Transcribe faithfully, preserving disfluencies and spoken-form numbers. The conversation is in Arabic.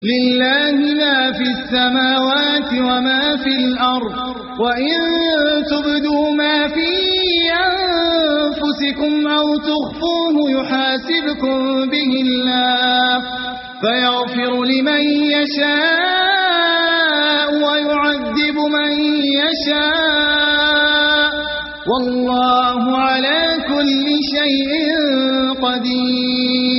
لله ما في السماوات وما في الأرض وإن تبدوا ما في أنفسكم أو تخفوه يحاسبكم به الله فيغفر لمن يشاء ويعذب من يشاء والله على كل شيء قدير.